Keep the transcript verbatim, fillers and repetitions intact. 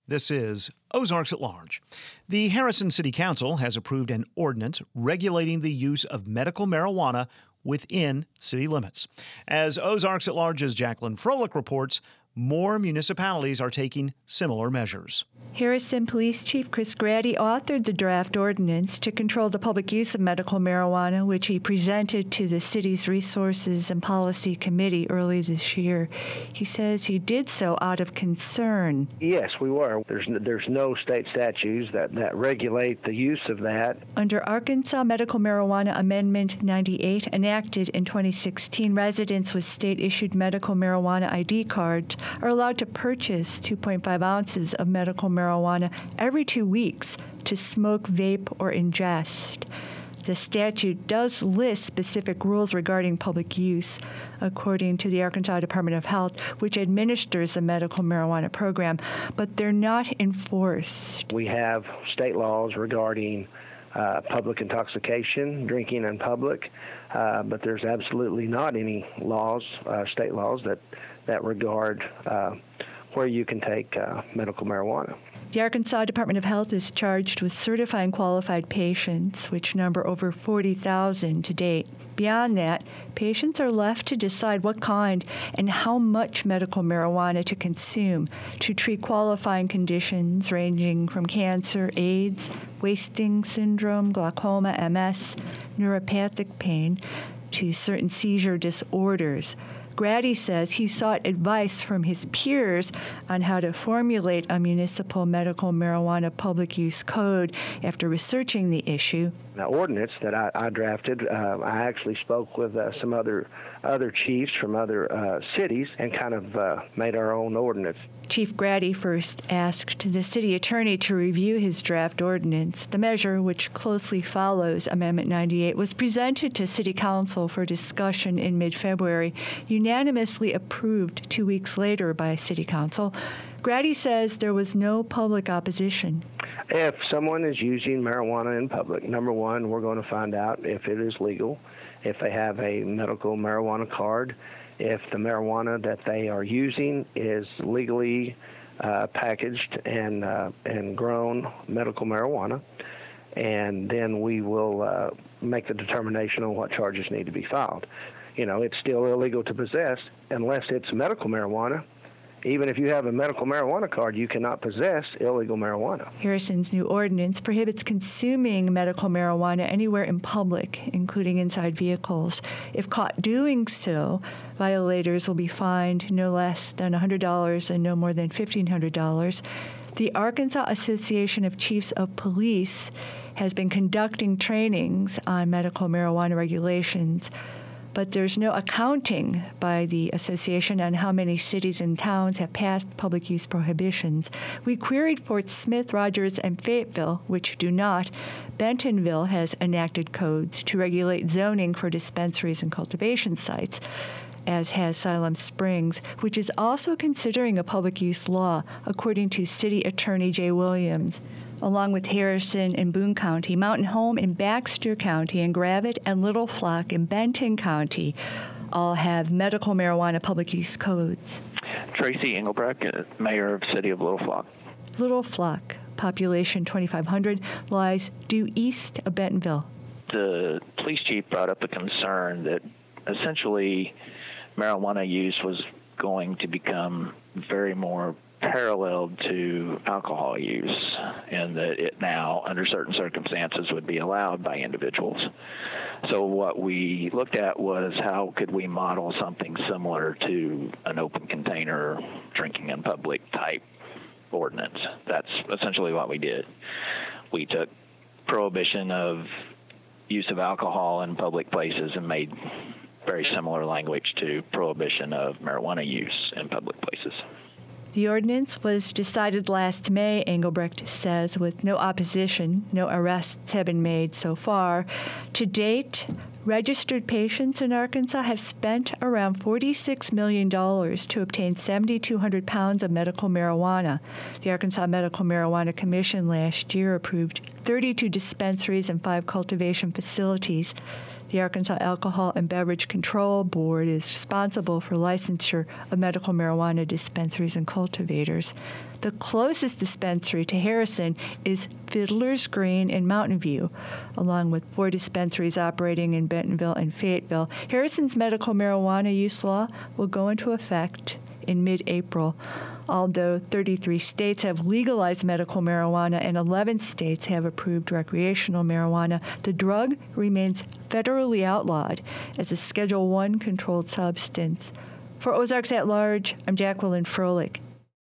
This is Ozarks at Large. The Harrison City Council has approved an ordinance regulating the use of medical marijuana within city limits. As Ozarks at Large's Jacqueline Froelich reports, more municipalities are taking similar measures. Harrison Police Chief Chris Grady authored the draft ordinance to control the public use of medical marijuana, which he presented to the city's Resources and Policy Committee early this year. He says he did so out of concern. Yes, we were. There's no, there's no state statutes that, that regulate the use of that. Under Arkansas Medical Marijuana Amendment ninety-eight, enacted in twenty sixteen, residents with state-issued medical marijuana I D cards are allowed to purchase two point five ounces of medical marijuana every two weeks to smoke, vape, or ingest. The statute does list specific rules regarding public use, according to the Arkansas Department of Health, which administers the medical marijuana program, but they're not enforced. We have state laws regarding uh, public intoxication, drinking in public, uh, but there's absolutely not any laws, uh, state laws, that that regard uh, where you can take uh, medical marijuana. The Arkansas Department of Health is charged with certifying qualified patients, which number over forty thousand to date. Beyond that, patients are left to decide what kind and how much medical marijuana to consume to treat qualifying conditions ranging from cancer, AIDS, wasting syndrome, glaucoma, M S, neuropathic pain, to certain seizure disorders. Grady says he sought advice from his peers on how to formulate a municipal medical marijuana public use code after researching the issue. The ordinance that I, I drafted, uh, I actually spoke with uh, some other other chiefs from other uh, cities and kind of uh, made our own ordinance. Chief Grady first asked the city attorney to review his draft ordinance. The measure, which closely follows Amendment ninety-eight, was presented to City Council for discussion in mid-February, unanimously approved two weeks later by City Council. Grady says there was no public opposition. If someone is using marijuana in public, number one, we're going to find out if it is legal, if they have a medical marijuana card, if the marijuana that they are using is legally uh, packaged and uh, and grown medical marijuana, and then we will uh, make the determination on what charges need to be filed. You know, it's still illegal to possess unless it's medical marijuana. Even if you have a medical marijuana card, you cannot possess illegal marijuana. Harrison's new ordinance prohibits consuming medical marijuana anywhere in public, including inside vehicles. If caught doing so, violators will be fined no less than one hundred dollars and no more than fifteen hundred dollars. The Arkansas Association of Chiefs of Police has been conducting trainings on medical marijuana regulations, but there's no accounting by the association on how many cities and towns have passed public use prohibitions. We queried Fort Smith, Rogers, and Fayetteville, which do not. Bentonville has enacted codes to regulate zoning for dispensaries and cultivation sites, as has Siloam Springs, which is also considering a public use law, according to City Attorney Jay Williams. Along with Harrison and Boone County, Mountain Home in Baxter County, and Gravette and Little Flock in Benton County all have medical marijuana public use codes. Tracy Engelbrecht, Mayor of City of Little Flock. Little Flock, population twenty-five hundred, lies due east of Bentonville. The police chief brought up a concern that essentially marijuana use was going to become very more paralleled to alcohol use, and that it now, under certain circumstances, would be allowed by individuals. So what we looked at was how could we model something similar to an open container drinking in public type ordinance. That's essentially what we did. We took prohibition of use of alcohol in public places and made very similar language to prohibition of marijuana use in public places. The ordinance was decided last May, Engelbrecht says, with no opposition. No arrests have been made so far. To date, registered patients in Arkansas have spent around forty-six million dollars to obtain seven thousand two hundred pounds of medical marijuana. The Arkansas Medical Marijuana Commission last year approved thirty-two dispensaries and five cultivation facilities. The Arkansas Alcohol and Beverage Control Board is responsible for licensure of medical marijuana dispensaries and cultivators. The closest dispensary to Harrison is Fiddler's Green in Mountain View, along with four dispensaries operating in Bentonville and Fayetteville. Harrison's medical marijuana use law will go into effect in mid-April. Although thirty-three states have legalized medical marijuana and eleven states have approved recreational marijuana, the drug remains federally outlawed as a Schedule One controlled substance. For Ozarks at Large, I'm Jacqueline Froelich.